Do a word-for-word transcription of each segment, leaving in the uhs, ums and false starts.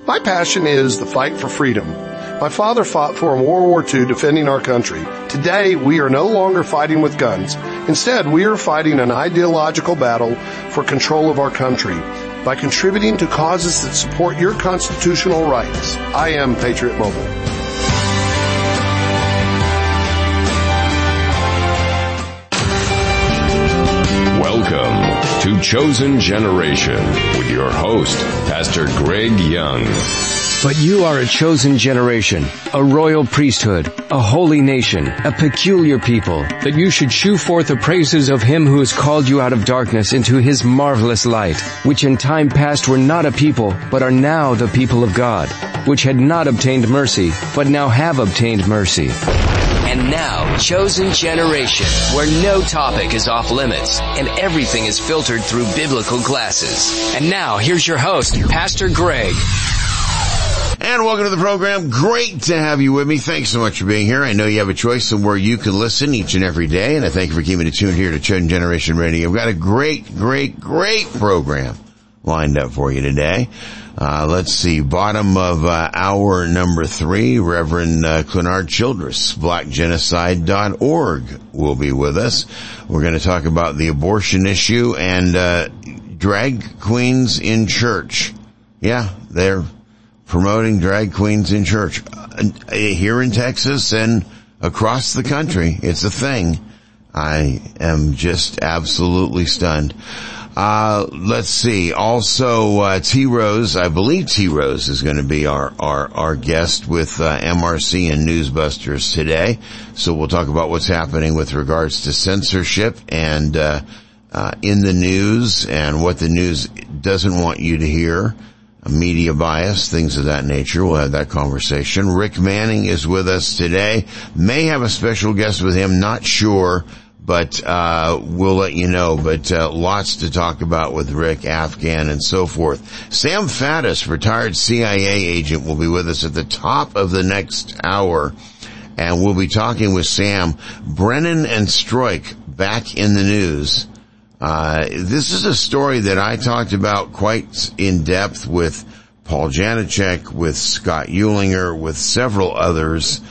My passion is the fight for freedom. My father fought for in World War Two defending our country. Today, we are no longer fighting with guns. Instead, we are fighting an ideological battle for control of our country by contributing to causes that support your constitutional rights. I am Patriot Mobile. Welcome to Chosen Generation with your host, Pastor Greg Young. But you are a chosen generation, a royal priesthood, a holy nation, a peculiar people, that you should shew forth the praises of him who has called you out of darkness into his marvelous light, which in time past were not a people, but are now the people of God, which had not obtained mercy, but now have obtained mercy. And now, Chosen Generation, where no topic is off limits and everything is filtered through biblical glasses. And now, here's your host, Pastor Greg. And welcome to the program. Great to have you with me. Thanks so much for being here. I know you have a choice of where you can listen each and every day, and I thank you for keeping it tuned here to Chosen Generation Radio. We've got a great, great, great program lined up for you today. Uh, let's see, bottom of uh, hour number three, Reverend uh, Clenard Childress, black genocide dot org will be with us. We're going to talk about the abortion issue and uh drag queens in church. Yeah, they're promoting drag queens in church uh, here in Texas and across the country. It's a thing. I am just absolutely stunned. Uh, let's see. Also, uh, T Rose, I believe T Rose is going to be our, our, our guest with, uh, M R C and Newsbusters today. So we'll talk about what's happening with regards to censorship and, uh, uh, in the news and what the news doesn't want you to hear. Media bias, things of that nature. We'll have that conversation. Rick Manning is with us today. May have a special guest with him, not sure, but uh we'll let you know. But uh lots to talk about with Rick, Afghan, and so forth. Sam Faddis, retired C I A agent, will be with us at the top of the next hour, and we'll be talking with Sam. Brennan and Stroik back in the news. Uh, this is a story that I talked about quite in depth with Paul Janacek, with Scott Eulinger, with several others,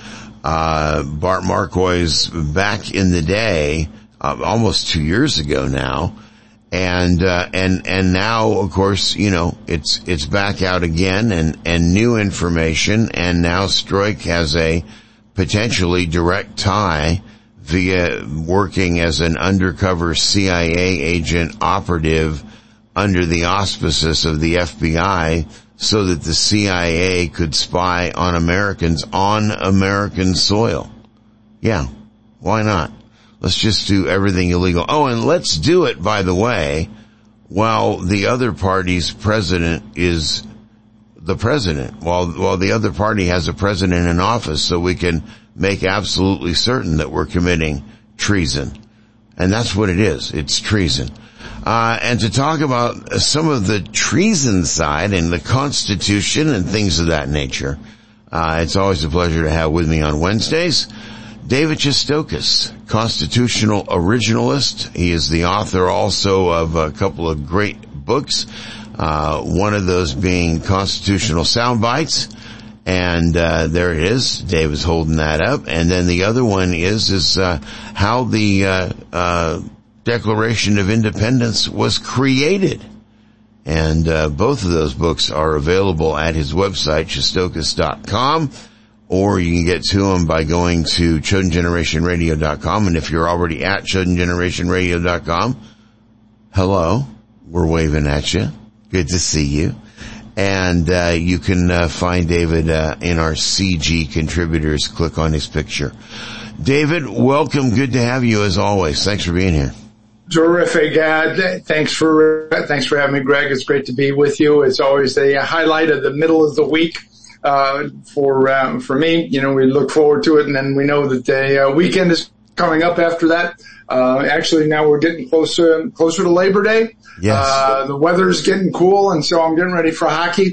uh, Bart Marcois back in the day, uh, almost two years ago now. And, uh, and, and now, of course, you know, it's, it's back out again and, and new information. And now Stroik has a potentially direct tie via working as an undercover C I A agent operative under the auspices of the F B I so that the C I A could spy on Americans on American soil. Yeah, why not? Let's just do everything illegal. Oh, and let's do it, by the way, while the other party's president is the president, while, while the other party has a president in office, so we can make absolutely certain that we're committing treason. And that's what it is. It's treason. Uh, and to talk about some of the treason side and the Constitution and things of that nature, uh, it's always a pleasure to have with me on Wednesdays, David Chistokis, constitutional originalist. He is the author also of a couple of great books, uh, one of those being Constitutional Soundbites. And, uh, there it is. Dave is holding that up. And then the other one is, is, uh, how the, uh, uh, Declaration of Independence was created. And, uh, both of those books are available at his website, chistokis dot com, or you can get to them by going to chosen generation radio dot com. And if you're already at chosen generation radio dot com, hello, we're waving at you. Good to see you. And uh you can uh, find David uh, in our C G contributors. Click on his picture. David, welcome. Good to have you as always. Thanks for being here. Terrific. Uh, thanks for uh, thanks for having me, Greg. It's great to be with you. It's always the highlight of the middle of the week uh for uh, for me. You know, we look forward to it, and then we know that the uh, weekend is coming up after that. Uh actually, now we're getting closer closer to Labor Day. Yes. Uh, the weather's getting cool, and so I'm getting ready for hockey.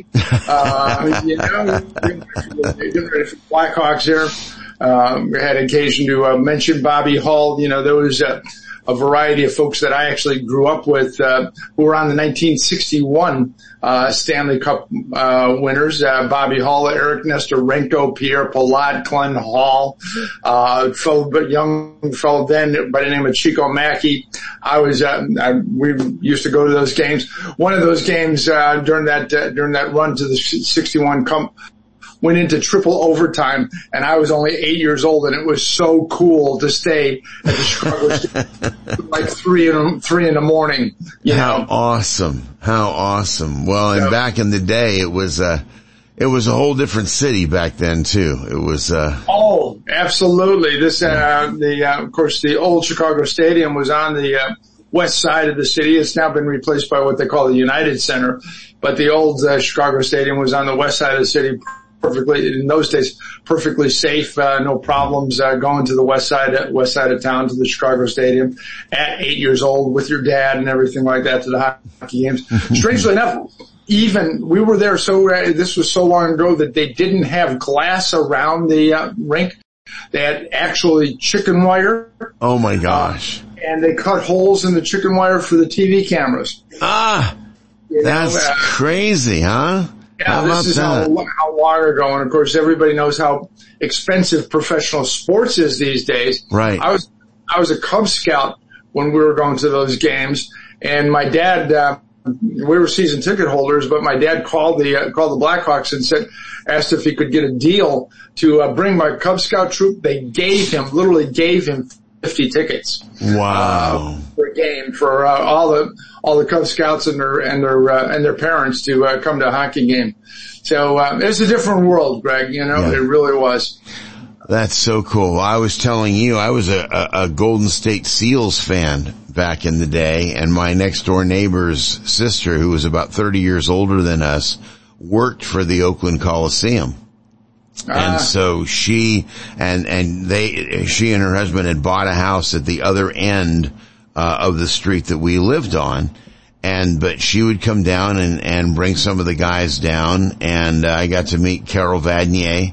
Uh, you know, getting ready for Blackhawks here. Um, we had occasion to uh, mention Bobby Hull. You know, those uh, a variety of folks that I actually grew up with, uh, who were on the nineteen sixty-one, uh, Stanley Cup, uh, winners, uh, Bobby Hull, Eric Nestorenko, Pierre Palat, Glenn Hall, uh, fellow, but young fellow then by the name of Chico Mackey. I was, uh, I, we used to go to those games. One of those games, uh, during that, uh, during that run to the sixty-one Cup, went into triple overtime, and I was only eight years old, and it was so cool to stay at the Chicago like three in three in the morning. You How know? awesome! How awesome! Well, and Yeah. back in the day, it was uh it was a whole different city back then too. It was uh Oh, absolutely. This, uh, the, uh, of course, the old Chicago Stadium was on the uh, west side of the city. It's now been replaced by what they call the United Center, but the old uh, Chicago Stadium was on the west side of the city. Perfectly, in those days, perfectly safe, uh, no problems, uh, going to the west side, west side of town to the Chicago Stadium at eight years old with your dad and everything like that to the hockey games. Strangely enough, even, we were there so, uh, this was so long ago that they didn't have glass around the, uh, rink. They had actually chicken wire. oh my gosh. Uh, and they cut holes in the chicken wire for the T V cameras. Ah, You know, that's uh, crazy, huh? Yeah, How about this is that? how, how long ago, and of course everybody knows how expensive professional sports is these days. Right. I was, I was a Cub Scout when we were going to those games, and my dad, uh, we were season ticket holders, but my dad called the, uh, called the Blackhawks and said, asked if he could get a deal to, uh, bring my Cub Scout troop. They gave him, literally gave him fifty tickets. Wow. Uh, for a game for, uh, all the, all the Cub Scouts and their, and their, uh, and their parents to, uh, come to a hockey game. So, um, it was a different world, Greg, you know, Yeah. it really was. That's so cool. I was telling you, I was a, a, a Golden State Seals fan back in the day, and my next door neighbor's sister, who was about thirty years older than us, worked for the Oakland Coliseum. And Ah. so she and and they she and her husband had bought a house at the other end uh, of the street that we lived on, and but she would come down and and bring some of the guys down, and uh, I got to meet Carol Vanier,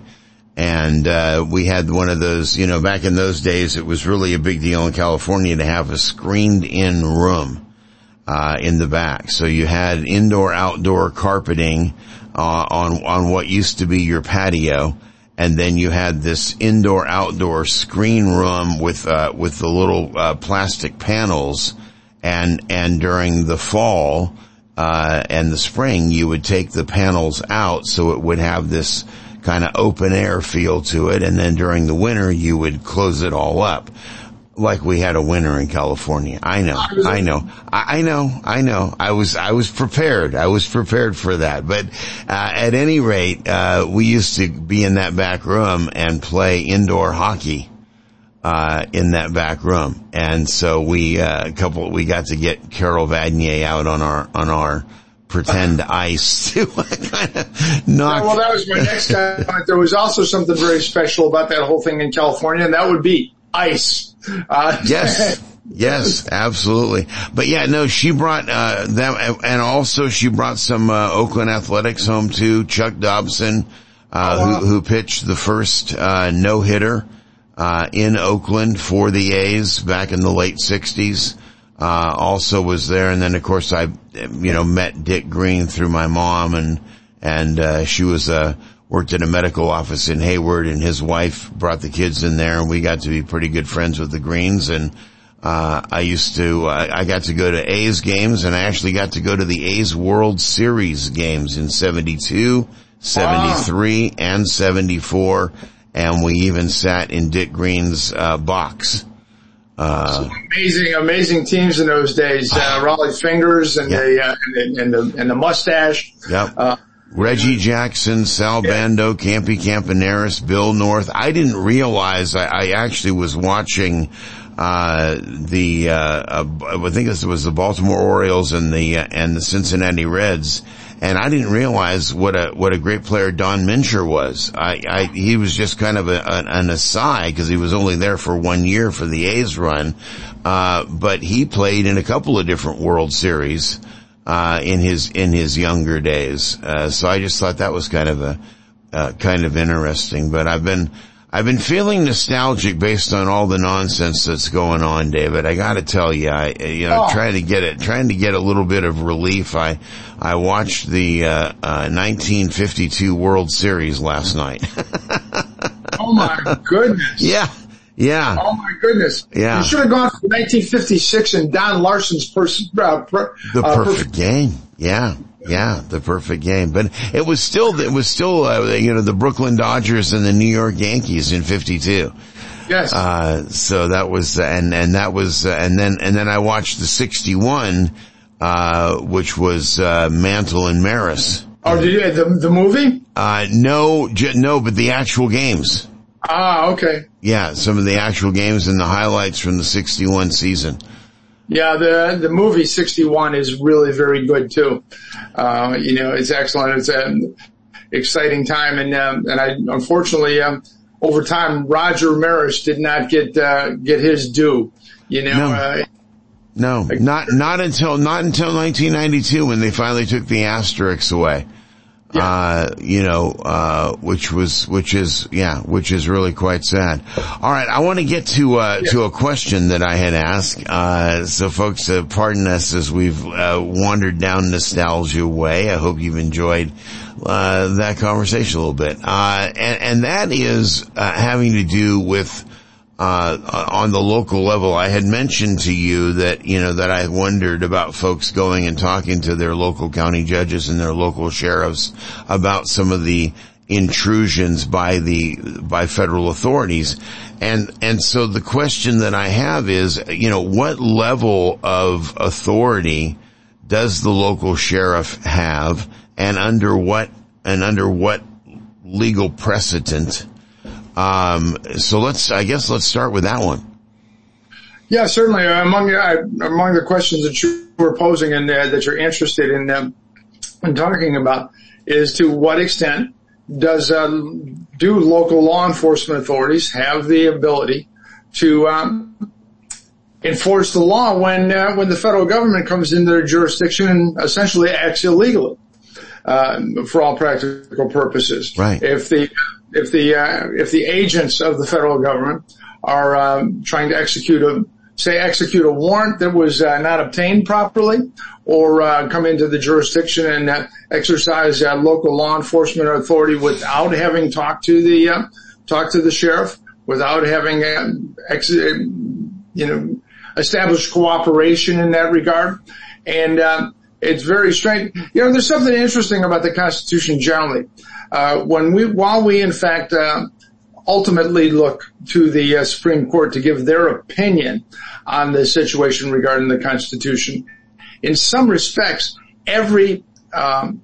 and uh we had one of those, you know, back in those days it was really a big deal in California to have a screened in room uh in the back. So you had indoor outdoor carpeting Uh, on, on what used to be your patio. And then you had this indoor outdoor screen room with, uh, with the little, uh, plastic panels. And, and during the fall, uh, and the spring, you would take the panels out so it would have this kind of open air feel to it. And then during the winter, you would close it all up. Like we had a winter in California. I know, I know, I, I know, I know. I was, I was prepared. I was prepared for that. But, uh, at any rate, uh, we used to be in that back room and play indoor hockey, uh, in that back room. And so we, uh, a couple, we got to get Carol Vanier out on our, on our pretend ice to kind of knock. Yeah, well, that was my next comment. There was also something very special about that whole thing in California, and that would be ice. Uh, Yes. Yes, absolutely. But yeah, no, she brought, uh, them, and also she brought some, uh, Oakland Athletics home too. Chuck Dobson, uh, Oh, wow. who, who pitched the first, uh, no-hitter, uh, in Oakland for the A's back in the late sixties, uh, also was there. And then of course I, you know, met Dick Green through my mom, and, and, uh, she was, uh, worked in a medical office in Hayward, and his wife brought the kids in there, and we got to be pretty good friends with the Greens. And uh I used to uh, I got to go to A's games, and I actually got to go to the A's World Series games in seventy-two, seventy-three, wow. and seventy-four, and we even sat in Dick Green's uh box. Uh, amazing, amazing teams in those days. Uh, Raleigh Fingers and, Yep. the, uh, and, the, and the, and the mustache. Yep. Uh, Reggie Jackson, Sal Yeah. Bando, Campy Campaneris, Bill North. I didn't realize I, I actually was watching, uh, the, uh, uh, I think this was the Baltimore Orioles and the, uh, and the Cincinnati Reds. And I didn't realize what a, what a great player Don Mincher was. I, I, he was just kind of a, an, an aside because he was only there for one year for the A's run. Uh, but he played in a couple of different World Series. Uh, in his, in his younger days. Uh, so I just thought that was kind of a, uh, kind of interesting. But I've been, I've been feeling nostalgic based on all the nonsense that's going on, David. I got to tell you, I you know, Oh. trying to get it, trying to get a little bit of relief. I I watched the uh, uh nineteen fifty-two World Series last night. Oh my goodness. Yeah, yeah. Oh my goodness. Yeah. You should have gone for nineteen fifty-six and Don Larson's pers- uh, per- The uh, perfect game. Yeah. Yeah, the perfect game. But it was still, it was still, uh, you know, the Brooklyn Dodgers and the New York Yankees in fifty-two. Yes. Uh, so that was, and, and that was, uh, and then, and then I watched the sixty-one, uh, which was, uh, Mantle and Maris. Oh, did you, the, the movie? Uh, no, j- no, but the actual games. Ah, okay. Yeah, some of the actual games and the highlights from the sixty-one season. Yeah, the the movie sixty-one is really very good too. Uh, you know, it's excellent. It's an exciting time, and um, and I unfortunately um, over time Roger Maris did not get uh, get his due. You know, No. uh, No, not not until not until nineteen ninety-two when they finally took the asterisks away. Yeah. Uh, you know, uh, which was, which is, yeah, which is really quite sad. All right. I want to get to, uh, Yeah. to a question that I had asked. Uh, so folks, uh, pardon us as we've, uh, wandered down nostalgia way. I hope you've enjoyed, uh, that conversation a little bit. Uh, and, and that is, uh, having to do with, uh, on the local level. I had mentioned to you that, you know, that I wondered about folks going and talking to their local county judges and their local sheriffs about some of the intrusions by the, by federal authorities. And, and so the question that I have is, you know, what level of authority does the local sheriff have, and under what, and under what legal precedent? Um, so let's, I guess let's start with that one. yeah, certainly. Uh, among uh, among the questions that you were posing and uh, that you're interested in um, in talking about is to what extent does um, do local law enforcement authorities have the ability to um, enforce the law when uh, when the federal government comes into their jurisdiction and essentially acts illegally uh, for all practical purposes. Right. If the if the uh, if the agents of the federal government are um, trying to execute a say execute a warrant that was uh, not obtained properly, or uh, come into the jurisdiction and uh, exercise uh, local law enforcement authority without having talked to the uh, talked to the sheriff, without having uh, ex- you know established cooperation in that regard, and um, it's very strange. You know, there's something interesting about the Constitution generally. Uh, when we, while we in fact, uh, ultimately look to the uh, Supreme Court to give their opinion on the situation regarding the Constitution, in some respects, every, um,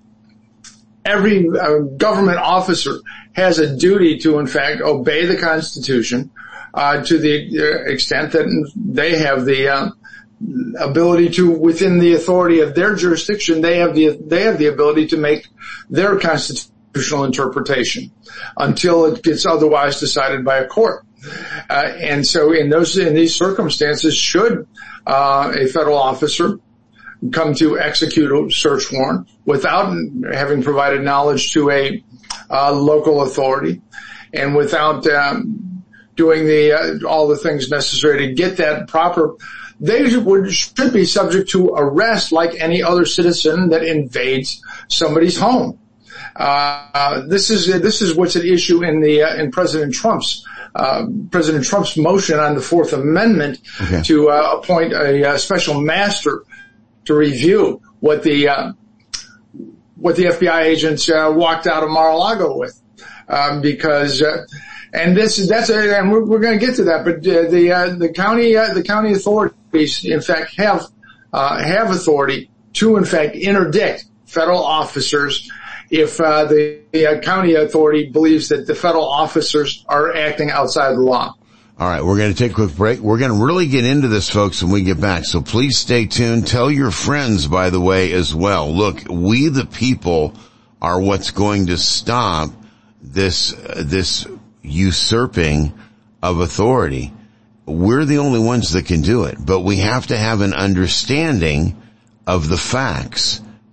every uh, government officer has a duty to in fact obey the Constitution, uh, to the uh, extent that they have the, uh, ability to, within the authority of their jurisdiction, they have the, they have the ability to make their Constitution interpretation until it gets otherwise decided by a court. Uh, and so in those, in these circumstances, should, uh, a federal officer come to execute a search warrant without having provided knowledge to a, uh, local authority and without, um, doing the, uh, all the things necessary to get that proper, they would, should be subject to arrest like any other citizen that invades somebody's home. Uh, this is, this is what's at issue in the, uh, in President Trump's, uh, President Trump's motion on the Fourth Amendment okay. to, uh, appoint a, a special master to review what the, uh, what the F B I agents, uh, walked out of Mar-a-Lago with. Um, because, uh, and this, that's a, and we're, we're going to get to that, but uh, the, uh, the county, uh, the county authorities, in fact, have, uh, have authority to, in fact, interdict federal officers if uh, the, the uh, county authority believes that the federal officers are acting outside the law. All right, we're going to take a quick break. We're going to really get into this, folks, when we get back. So please stay tuned. Tell your friends, by the way, as well. Look, we the people are what's going to stop this uh, this usurping of authority. We're the only ones that can do it, but we have to have an understanding of the facts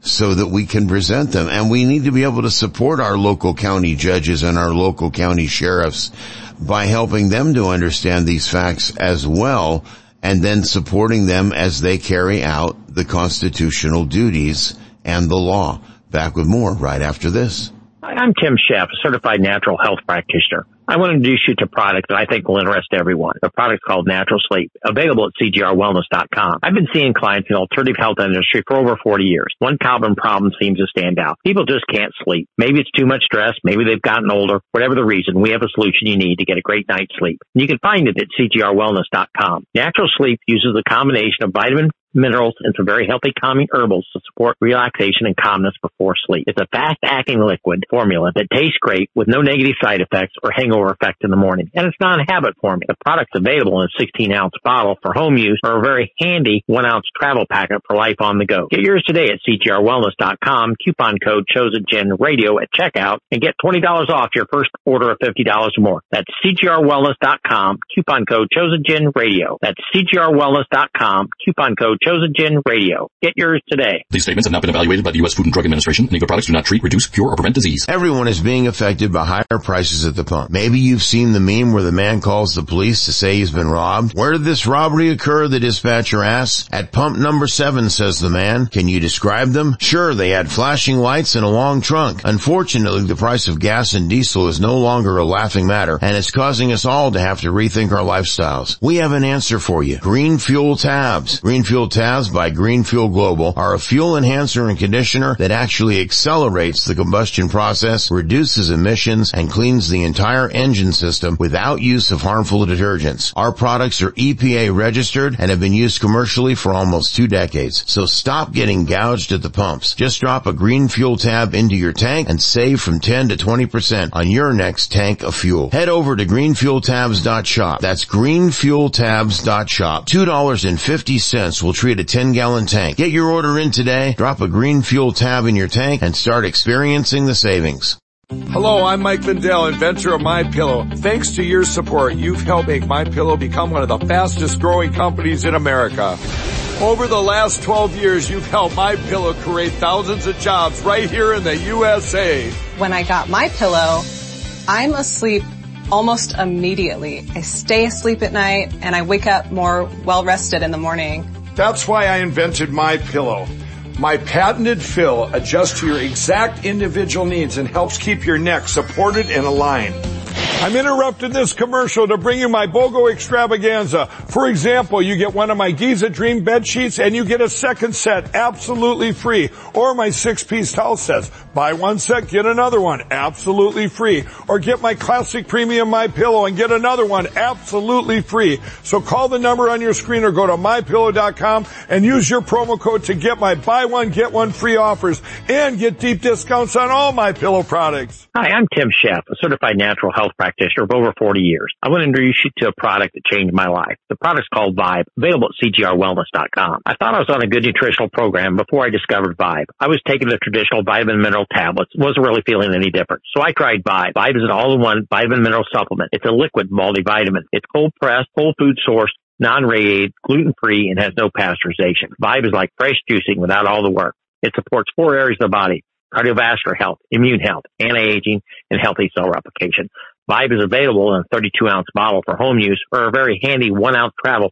so that we can present them. And we need to be able to support our local county judges and our local county sheriffs by helping them to understand these facts as well, and then supporting them as they carry out the constitutional duties and the law. Back with more right after this. Hi, I'm Tim Sheff, a certified natural health practitioner. I want to introduce you to a product that I think will interest everyone. The product's called Natural Sleep, available at C G R wellness dot com. I've been seeing clients in the alternative health industry for over forty years. One common problem seems to stand out. People just can't sleep. Maybe it's too much stress. Maybe they've gotten older. Whatever the reason, we have a solution you need to get a great night's sleep. And you can find it at C G R wellness dot com. Natural Sleep uses a combination of vitamin, minerals, and some very healthy calming herbals to support relaxation and calmness before sleep. It's a fast-acting liquid formula that tastes great with no negative side effects or hangover effect in the morning. And it's not a habit formula. The product's available in a sixteen ounce bottle for home use or a very handy one ounce travel packet for life on the go. Get yours today at C G R wellness dot com, coupon code ChosenGen Radio at checkout, and get twenty dollars off your first order of fifty dollars or more. That's C G R wellness dot com, coupon code ChosenGen Radio. That's C G R wellness dot com, coupon code ChosenGen Radio. Get yours today. These statements have not been evaluated by the U S Food and Drug Administration. Any of the products do not treat, reduce, cure, or prevent disease. Everyone is being affected by higher prices at the pump. Maybe you've seen the meme where the man calls the police to say he's been robbed. Where did this robbery occur? The dispatcher asks. At pump number seven, says the man. Can you describe them? Sure, they had flashing lights and a long trunk. Unfortunately, the price of gas and diesel is no longer a laughing matter, and it's causing us all to have to rethink our lifestyles. We have an answer for you. Green Fuel Tabs. Green Fuel Tabs by Green Fuel Global are a fuel enhancer and conditioner that actually accelerates the combustion process, reduces emissions, and cleans the entire engine system without use of harmful detergents. Our products are E P A registered and have been used commercially for almost two decades. So stop getting gouged at the pumps. Just drop a Green Fuel Tab into your tank and save from ten to twenty percent on your next tank of fuel. Head over to green fuel tabs dot shop. That's green fuel tabs dot shop. two dollars and fifty cents will treat a ten gallon tank. Get your order in today, drop a Green Fuel Tab in your tank, and start experiencing the savings. Hello, I'm Mike Lindell, inventor of MyPillow. Thanks to your support, you've helped make MyPillow become one of the fastest growing companies in America. Over the last twelve years, you've helped MyPillow create thousands of jobs right here in the U S A. When I got MyPillow, I'm asleep almost immediately. I stay asleep at night and I wake up more well-rested in the morning. That's why I invented MyPillow. My patented fill adjusts to your exact individual needs and helps keep your neck supported and aligned. I'm interrupting this commercial to bring you my BOGO extravaganza. For example, you get one of my Giza Dream bed sheets and you get a second set absolutely free. Or my six-piece towel sets. Buy one set, get another one absolutely free. Or get my classic premium MyPillow and get another one absolutely free. So call the number on your screen or go to my pillow dot com and use your promo code to get my buy one, get one free offers and get deep discounts on all MyPillow products. Hi, I'm Tim Sheff, a certified natural health practitioner of over forty years. I want to introduce you to a product that changed my life. The product's called Vibe, available at C G R wellness dot com. I thought I was on a good nutritional program before I discovered Vibe. I was taking the traditional vitamin mineral tablets, wasn't really feeling any different. So I tried Vibe. Vibe is an all-in-one vitamin mineral supplement. It's a liquid multivitamin. It's cold-pressed, whole food sourced, non-radiated, gluten-free, and has no pasteurization. Vibe is like fresh juicing without all the work. It supports four areas of the body: cardiovascular health, immune health, anti-aging, and healthy cell replication. Vibe is available in a thirty-two ounce bottle for home use or a very handy one ounce travel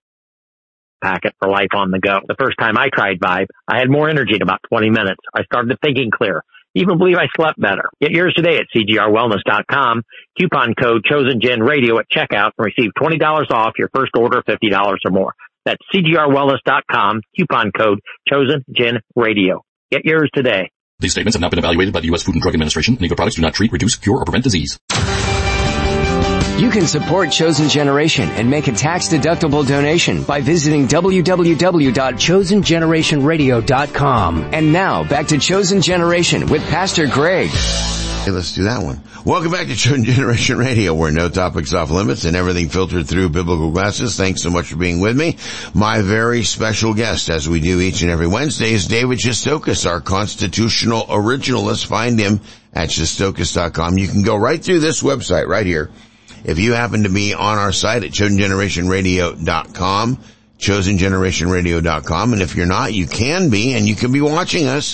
packet for life on the go. The first time I tried Vibe, I had more energy in about twenty minutes. I started thinking clear. Even believe I slept better. Get yours today at C G R wellness dot com. Coupon code ChosenGen Radio at checkout and receive twenty dollars off your first order of fifty dollars or more. That's C G R wellness dot com. Coupon code ChosenGen Radio. Get yours today. These statements have not been evaluated by the U S Food and Drug Administration. Any of the products do not treat, reduce, cure, or prevent disease. You can support Chosen Generation and make a tax-deductible donation by visiting w w w dot chosen generation radio dot com. And now, back to Chosen Generation with Pastor Greg. Hey, let's do that one. Welcome back to Chosen Generation Radio, where no topic's off limits and everything filtered through biblical glasses. Thanks so much for being with me. My very special guest, as we do each and every Wednesday, is David Shestokas, our constitutional originalist. Find him at shestokas dot com. You can go right through this website right here. If you happen to be on our site at chosen generation radio dot com, chosen generation radio dot com, and if you're not, you can be, and you can be watching us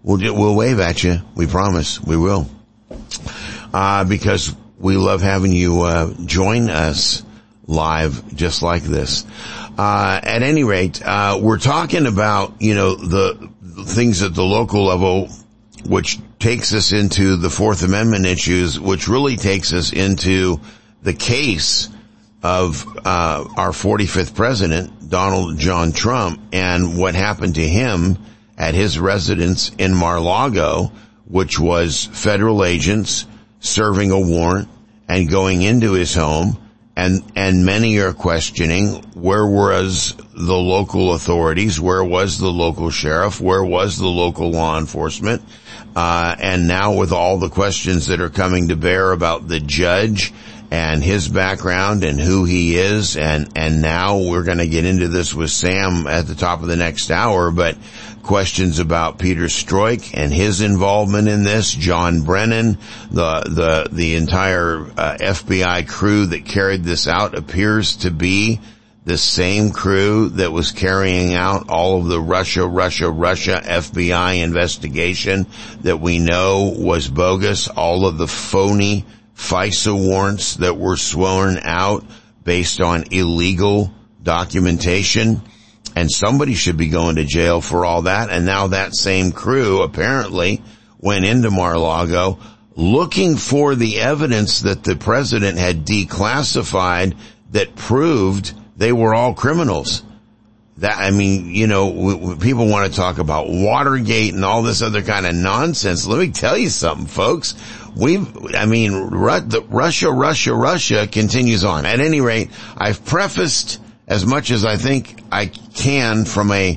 we'll do, we'll wave at you. We promise we will. Uh, because we love having you, uh, join us live just like this. Uh, at any rate, uh, we're talking about, you know, the, the things at the local level, which takes us into the Fourth Amendment issues, which really takes us into the case of, uh, our forty-fifth president, Donald John Trump, and what happened to him at his residence in Mar-a-Lago, which was federal agents serving a warrant and going into his home. And, and many are questioning, where was the local authorities? Where was the local sheriff? Where was the local law enforcement? Uh, and now with all the questions that are coming to bear about the judge and his background and who he is, and, and now we're going to get into this with Sam at the top of the next hour, but questions about Peter Strzok and his involvement in this, John Brennan, the, the, the entire uh, F B I crew that carried this out appears to be the same crew that was carrying out all of the Russia, Russia, Russia F B I investigation that we know was bogus, all of the phony FISA warrants that were sworn out based on illegal documentation. And somebody should be going to jail for all that. And now that same crew apparently went into Mar-a-Lago looking for the evidence that the president had declassified that proved they were all criminals. That, I mean, you know, w- w- people want to talk about Watergate and all this other kind of nonsense. Let me tell you something, folks. We've, I mean, Ru- the Russia, Russia, Russia continues on. At any rate, I've prefaced as much as I think I can from a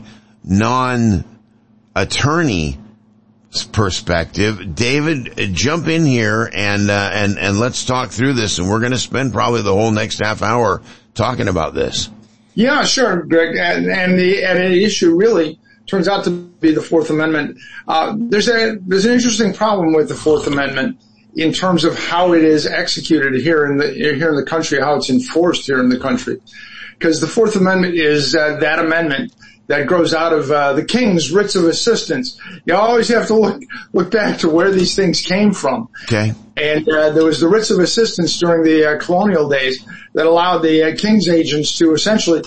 non-attorney perspective. David, jump in here and, uh, and, and let's talk through this. And we're going to spend probably the whole next half hour talking about this. Yeah, sure, Greg. And, and the, and the issue really turns out to be the Fourth Amendment. Uh, there's a, there's an interesting problem with the Fourth Amendment in terms of how it is executed here in the, here in the country, how it's enforced here in the country. Because the Fourth Amendment is uh, that amendment that grows out of uh, the King's writs of assistance. You always have to look look back to where these things came from. Okay. And uh, there was the writs of assistance during the uh, colonial days that allowed the uh, King's agents to essentially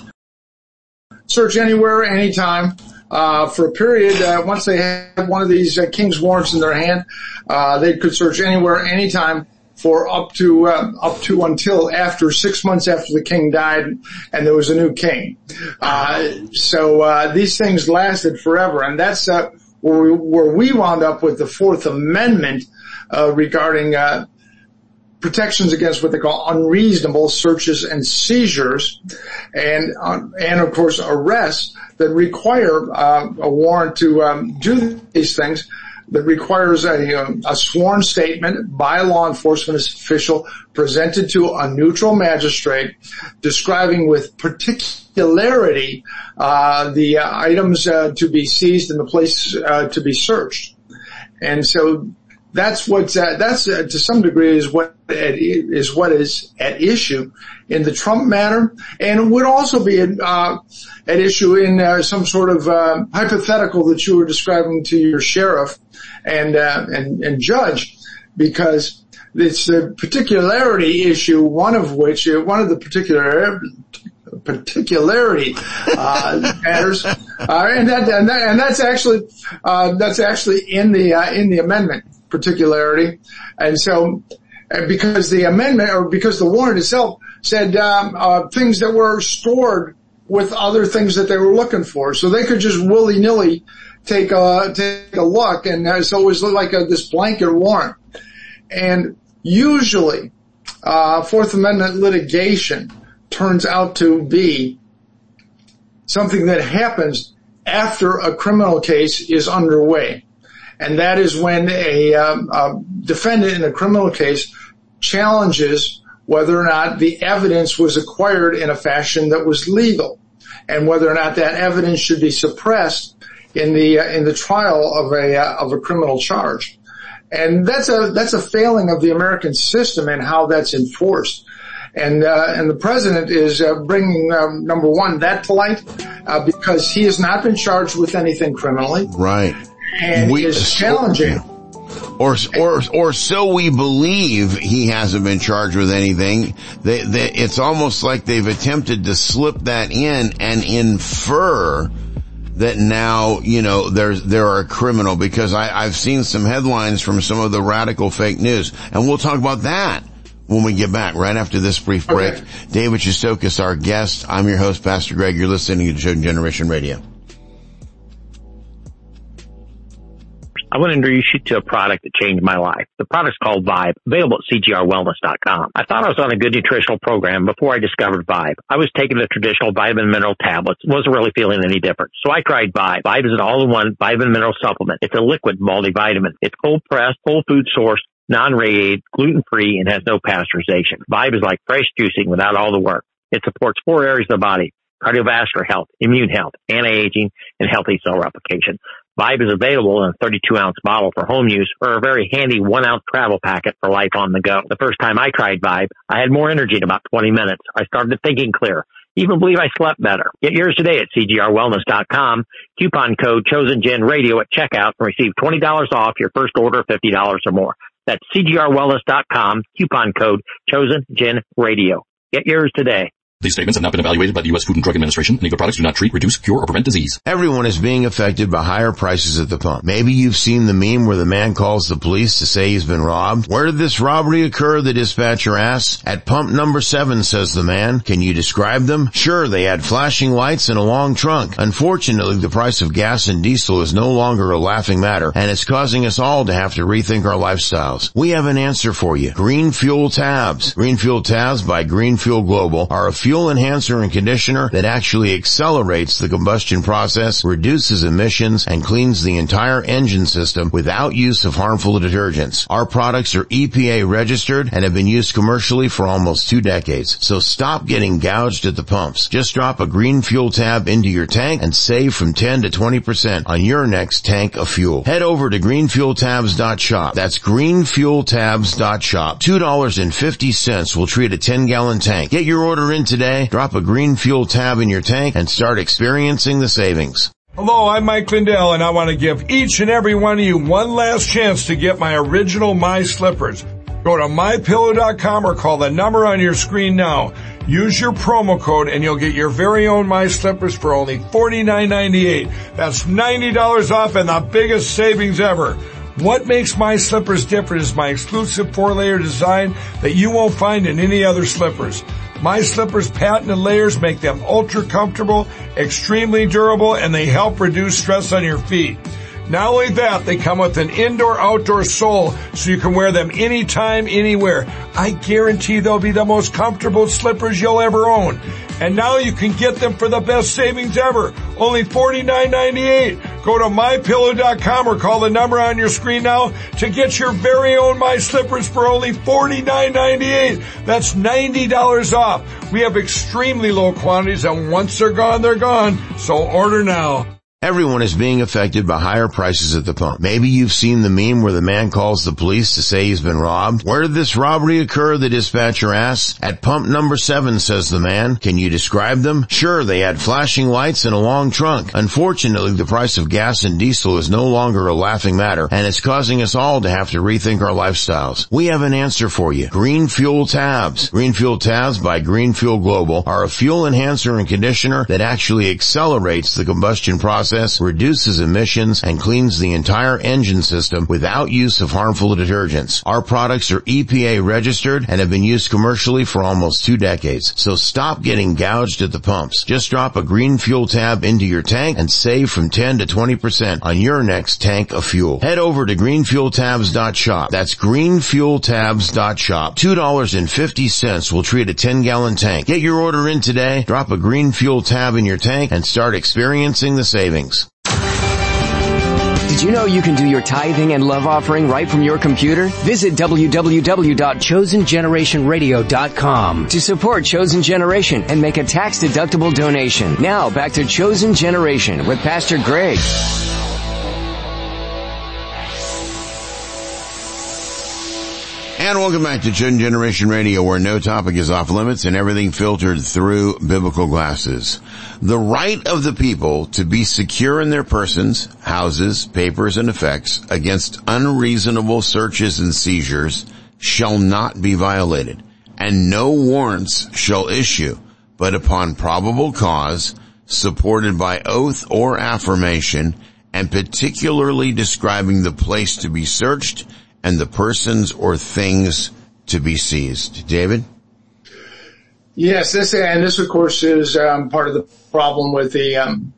search anywhere, anytime, uh, for a period. Uh, once they had one of these uh, King's warrants in their hand, uh, they could search anywhere, anytime, for up to uh, up to until after six months after the king died and there was a new king. Uh, so uh, these things lasted forever, and that's uh, where, we, where we wound up with the Fourth Amendment uh, regarding uh, protections against what they call unreasonable searches and seizures, and uh, and of course arrests that require uh, a warrant to um, do these things. That requires a, a sworn statement by a law enforcement official presented to a neutral magistrate describing with particularity uh, the uh, items uh, to be seized and the place uh, to be searched. And so that's what uh, that's uh, to some degree is what is what is at issue in the Trump matter, and it would also be uh, at issue in uh, some sort of uh, hypothetical that you were describing to your sheriff and uh, and, and judge, because it's a particularity issue. One of which, uh, one of the particular particularity uh, matters, uh, and that and that and that's actually uh, that's actually in the uh, in the amendment. Particularity. And so, uh, because the amendment, or because the warrant itself said um, uh, things that were stored with other things that they were looking for, so they could just willy-nilly take a take a look, and uh, so it was like a, this blanket warrant. And usually, uh, Fourth Amendment litigation turns out to be something that happens after a criminal case is underway. And that is when a, um, a defendant in a criminal case challenges whether or not the evidence was acquired in a fashion that was legal, and whether or not that evidence should be suppressed in the uh, in the trial of a uh, of a criminal charge. And that's a that's a failing of the American system and how that's enforced. And uh, and the president is uh, bringing um, number one that to light uh, because he has not been charged with anything criminally. Right. and we, it's challenging. Or, or, or so we believe he hasn't been charged with anything. They, they, it's almost like they've attempted to slip that in and infer that now, you know, there's, they're a criminal, because I, I've seen some headlines from some of the radical fake news, and we'll talk about that when we get back, right after this brief break. Okay. David Chustokis, our guest. I'm your host, Pastor Greg. You're listening to Chosen Generation Radio. I want to introduce you to a product that changed my life. The product's called Vibe, available at C G R wellness dot com. I thought I was on a good nutritional program before I discovered Vibe. I was taking the traditional vitamin mineral tablets, wasn't really feeling any different. So I tried Vibe. Vibe is an all-in-one vitamin mineral supplement. It's a liquid multivitamin. It's cold-pressed, whole food sourced, non-radiated, gluten-free, and has no pasteurization. Vibe is like fresh juicing without all the work. It supports four areas of the body: cardiovascular health, immune health, anti-aging, and healthy cell replication. Vibe is available in a thirty-two ounce bottle for home use, or a very handy one ounce travel packet for life on the go. The first time I tried Vibe, I had more energy in about twenty minutes. I started thinking clear. Even believe I slept better. Get yours today at C G R wellness dot com. Coupon code ChosenGenRadio at checkout and receive twenty dollars off your first order of fifty dollars or more. That's C G R wellness dot com. Coupon code ChosenGenRadio. Get yours today. These statements have not been evaluated by the U S Food and Drug Administration. Any of the products do not treat, reduce, cure, or prevent disease. Everyone is being affected by higher prices at the pump. Maybe you've seen the meme where the man calls the police to say he's been robbed. Where did this robbery occur? The dispatcher asks. At pump number seven, says the man. Can you describe them? Sure, they had flashing lights and a long trunk. Unfortunately, the price of gas and diesel is no longer a laughing matter, and it's causing us all to have to rethink our lifestyles. We have an answer for you. Green Fuel Tabs. Green Fuel Tabs by Green Fuel Global are a fuel enhancer and conditioner that actually accelerates the combustion process, reduces emissions, and cleans the entire engine system without use of harmful detergents. Our products are E P A registered and have been used commercially for almost two decades. So stop getting gouged at the pumps. Just drop a Green Fuel Tab into your tank and save from ten to twenty percent on your next tank of fuel. Head over to green fuel tabs dot shop. That's green fuel tabs dot shop. two dollars and fifty cents will treat a ten gallon tank. Get your order in today. Drop a Green Fuel Tab in your tank and start experiencing the savings. Hello, I'm Mike Lindell, and I want to give each and every one of you one last chance to get my original My Slippers. Go to my pillow dot com or call the number on your screen now. Use your promo code and you'll get your very own My Slippers for only forty-nine ninety-eight. That's ninety dollars off and the biggest savings ever. What makes My Slippers different is my exclusive four-layer design that you won't find in any other slippers. My Slippers' patented layers make them ultra comfortable, extremely durable, and they help reduce stress on your feet. Not only that, they come with an indoor-outdoor sole so you can wear them anytime, anywhere. I guarantee they'll be the most comfortable slippers you'll ever own. And now you can get them for the best savings ever, only forty-nine ninety-eight. Go to my pillow dot com or call the number on your screen now to get your very own My Slippers for only forty-nine ninety-eight. That's ninety dollars off. We have extremely low quantities, and once they're gone, they're gone. So order now. Everyone is being affected by higher prices at the pump. Maybe you've seen the meme where the man calls the police to say he's been robbed. Where did this robbery occur? The dispatcher asks. At pump number seven, says the man. Can you describe them? Sure, they had flashing lights and a long trunk. Unfortunately, the price of gas and diesel is no longer a laughing matter, and it's causing us all to have to rethink our lifestyles. We have an answer for you. Green Fuel Tabs. Green Fuel Tabs by Green Fuel Global are a fuel enhancer and conditioner that actually accelerates the combustion process, reduces emissions, and cleans the entire engine system without use of harmful detergents. Our products are E P A registered and have been used commercially for almost two decades. So stop getting gouged at the pumps. Just drop a Green Fuel Tab into your tank and save from ten to twenty percent on your next tank of fuel. Head over to green fuel tabs dot shop. That's green fuel tabs dot shop. two dollars and fifty cents will treat a ten gallon tank. Get your order in today. Drop a Green Fuel Tab in your tank and start experiencing the savings. Did you know you can do your tithing and love offering right from your computer? Visit w w w dot chosen generation radio dot com to support Chosen Generation and make a tax-deductible donation. Now back to Chosen Generation with Pastor Greg. And welcome back to Chosen Generation Radio, where no topic is off limits and everything filtered through biblical glasses. The right of the people to be secure in their persons, houses, papers, and effects against unreasonable searches and seizures shall not be violated, and no warrants shall issue, but upon probable cause, supported by oath or affirmation, and particularly describing the place to be searched and the persons or things to be seized. David? Yes, this and this, of course, is um, part of the problem with the um,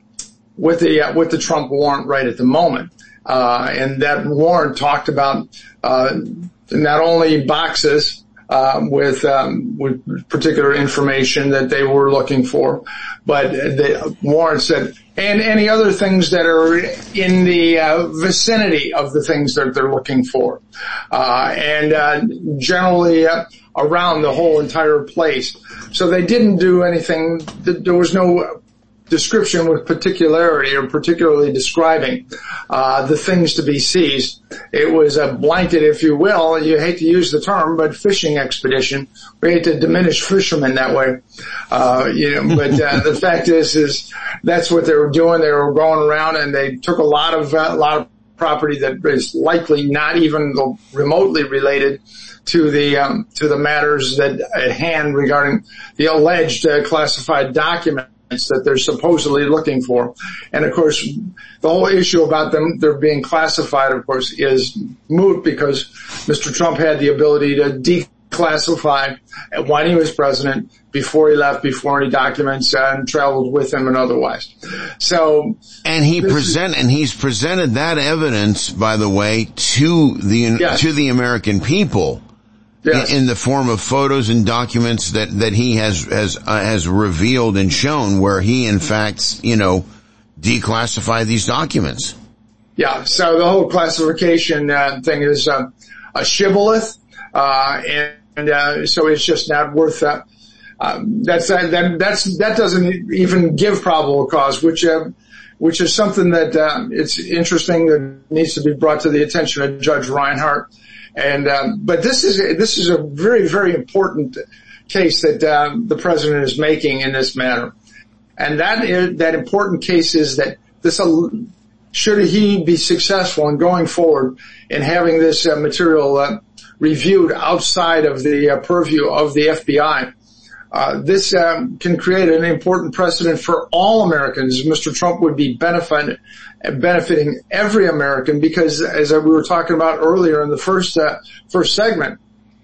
with the uh, with the Trump warrant right at the moment. Uh, and that warrant talked about uh, not only boxes uh, with um, with particular information that they were looking for, but the warrant said, and any other things that are in the uh, vicinity of the things that they're looking for, uh, and uh, generally uh, around the whole entire place. So they didn't do anything. There was no description with particularity or particularly describing uh the things to be seized. It was a blanket, if you will. You hate to use the term, but fishing expedition. We hate to diminish fishermen that way. Uh you know, but uh, the fact is, is that's what they were doing. They were going around and they took a lot of a uh, lot of property that is likely not even remotely related to the um, to the matters that at hand regarding the alleged uh, classified documents that they're supposedly looking for. And of course, the whole issue about them, they're being classified, of course, is moot because Mister Trump had the ability to declassify when he was president, before he left, before any documents uh, and traveled with him and otherwise. So, and he present and he's presented that evidence, by the way, to the yes. to the American people. Yes. In the form of photos and documents that, that he has, has, uh, has revealed and shown where he, in fact, you know, declassified these documents. Yeah. So the whole classification, uh, thing is, uh, a shibboleth, uh, and, and, uh, so it's just not worth, uh, um, that's, uh, that, that's, that doesn't even give probable cause, which, uh, which is something that, uh, it's interesting that needs to be brought to the attention of Judge Reinhart. And, um, but this is, this is a very, very important case that, um, the president is making in this matter. And that is, that important case is that this, uh, should he be successful in going forward in having this uh, material, uh, reviewed outside of the uh, purview of the F B I, uh, this, um, can create an important precedent for all Americans. Mister Trump would be benefit, benefiting every American because, as we were talking about earlier in the first, uh, first segment,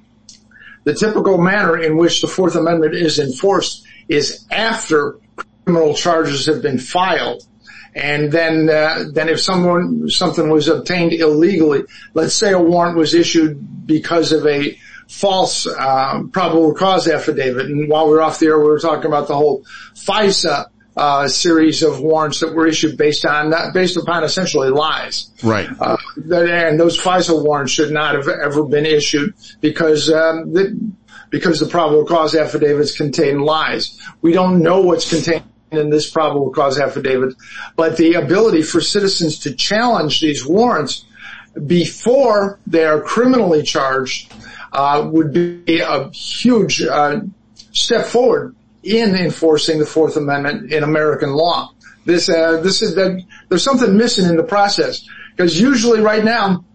the typical manner in which the Fourth Amendment is enforced is after criminal charges have been filed. And then, uh, then if someone, something was obtained illegally, let's say a warrant was issued because of a false, uh, probable cause affidavit. And while we were off the air, we were talking about the whole FISA, uh, series of warrants that were issued based on, based upon essentially lies. Right. Uh, and those FISA warrants should not have ever been issued because, um, the, because the probable cause affidavits contain lies. We don't know what's contained in this probable cause affidavit, but the ability for citizens to challenge these warrants before they are criminally charged uh would be a huge uh step forward in enforcing the Fourth Amendment in American law. This uh this is that there's something missing in the process because usually right now,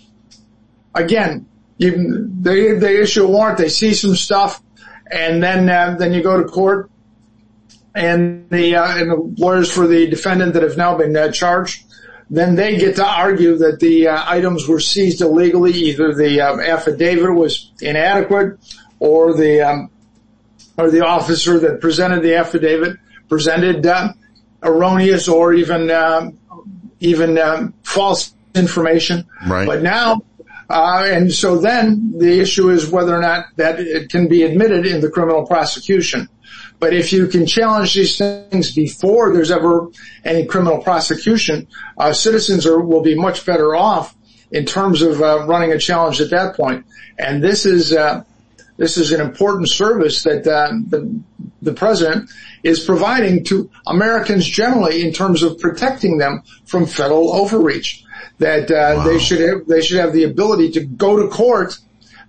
again, you, they they issue a warrant, they see some stuff, and then uh, then you go to court. And the, uh, and the lawyers for the defendant that have now been uh, charged, then they get to argue that the uh, items were seized illegally. Either the um, affidavit was inadequate, or the um, or the officer that presented the affidavit presented uh, erroneous or even uh, even um, false information. Right. But now, uh, and so then the issue is whether or not that it can be admitted in the criminal prosecution. But if you can challenge these things before there's ever any criminal prosecution, uh, citizens are, will be much better off in terms of uh, running a challenge at that point. And this is uh, this is an important service that uh, the, the president is providing to Americans generally in terms of protecting them from federal overreach. That uh, wow. they should have, they should have the ability to go to court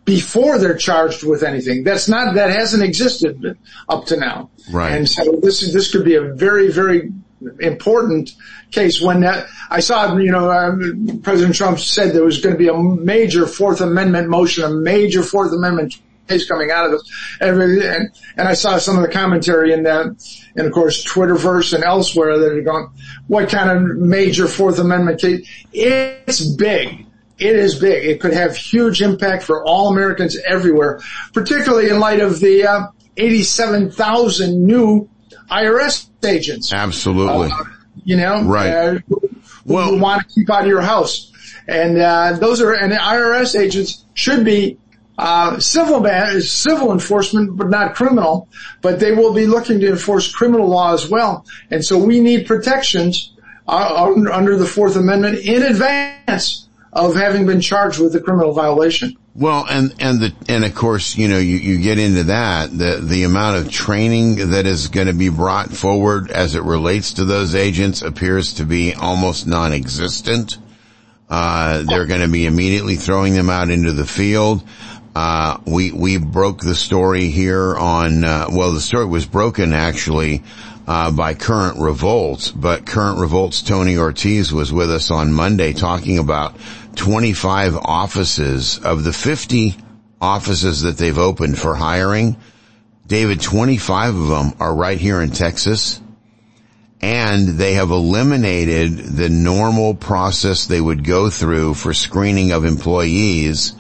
before they're charged with anything. That's not, that hasn't existed up to now. Right. And so this is, this could be a very, very important case. When that, I saw, you know, uh, President Trump said there was going to be a major Fourth Amendment motion, a major Fourth Amendment case coming out of this. And, and, and I saw some of the commentary in that, and of course, Twitterverse and elsewhere that are going, what kind of major Fourth Amendment case? It's big. It is big. It could have huge impact for all Americans everywhere, particularly in light of the uh, eighty-seven thousand new I R S agents. Absolutely. Uh, you know, right. Uh, who, well, who want to keep out of your house. And, uh, those are, and the I R S agents should be, uh, civil, civil enforcement, but not criminal, but they will be looking to enforce criminal law as well. And so we need protections, uh, under the Fourth Amendment in advance of having been charged with a criminal violation. Well, and, and the, and of course, you know, you, you get into that, the, the amount of training that is going to be brought forward as it relates to those agents appears to be almost non-existent. Uh, they're going to be immediately throwing them out into the field. Uh, we, we broke the story here on, uh, well, the story was broken actually, uh, by Current Revolts, but Current Revolts' Tony Ortiz was with us on Monday talking about twenty-five offices of the fifty offices that they've opened for hiring. David, twenty-five of them are right here in Texas, and they have eliminated the normal process they would go through for screening of employees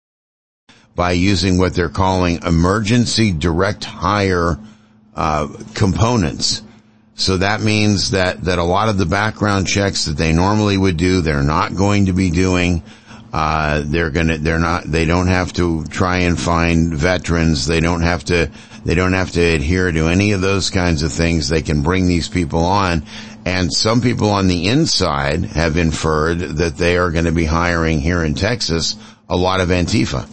by using what they're calling emergency direct hire uh components. So that means that, that a lot of the background checks that they normally would do, they're not going to be doing. Uh, they're gonna, they're not, they don't have to try and find veterans. They don't have to, they don't have to adhere to any of those kinds of things. They can bring these people on. And some people on the inside have inferred that they are going to be hiring here in Texas a lot of Antifa.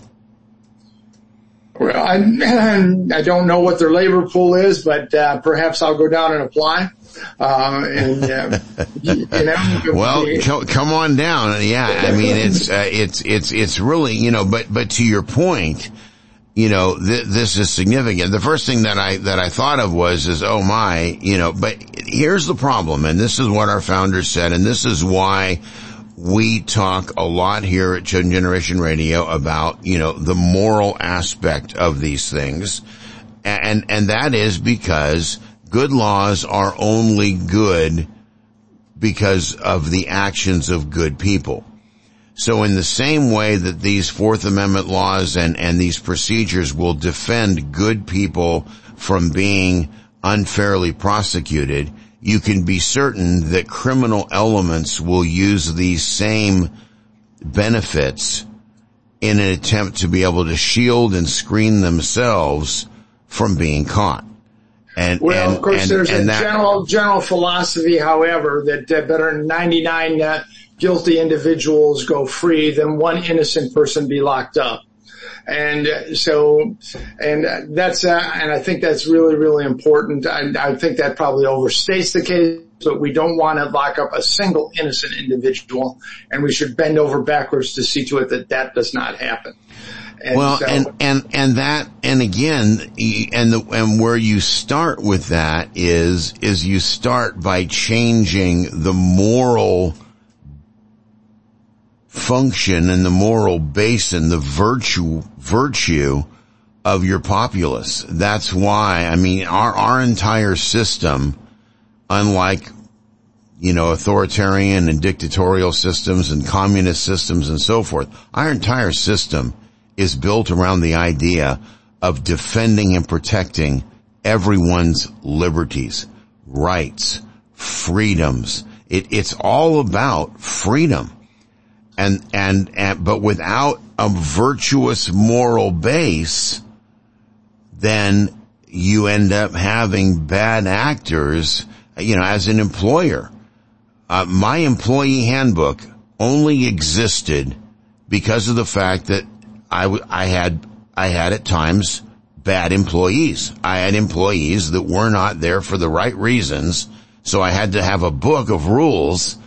Well, I, I don't know what their labor pool is, but uh, perhaps I'll go down and apply. Uh, and uh, you know, well, co- come on down. Yeah, I mean, it's uh, it's it's it's really, you know, but but to your point, you know, th- this is significant. The first thing that I that I thought of was is oh my, you know, but here's the problem, and this is what our founders said, and this is why we talk a lot here at Chosen Generation Radio about, you know, the moral aspect of these things. And, and that is because good laws are only good because of the actions of good people. So in the same way that these Fourth Amendment laws and, and these procedures will defend good people from being unfairly prosecuted, you can be certain that criminal elements will use these same benefits in an attempt to be able to shield and screen themselves from being caught. And, well, and, of course, and, there's and a that, general general philosophy, however, that uh, better than ninety-nine uh, guilty individuals go free than one innocent person be locked up. And uh, so, and uh, that's, uh, and I think that's really, really important. I, I think that probably overstates the case, but we don't want to lock up a single innocent individual, and we should bend over backwards to see to it that that does not happen. And well, so, and, and, and that, and again, and the, and where you start with that is, is you start by changing the moral function and the moral base and the virtue, virtue of your populace. That's why, I mean, our, our entire system, unlike, you know, authoritarian and dictatorial systems and communist systems and so forth, our entire system is built around the idea of defending and protecting everyone's liberties, rights, freedoms. It, it's all about freedom. And, and, and, but without a virtuous moral base, then you end up having bad actors, you know, as an employer. Uh, my employee handbook only existed because of the fact that I, w- I had, I had at times bad employees. I had employees that were not there for the right reasons, so I had to have a book of rules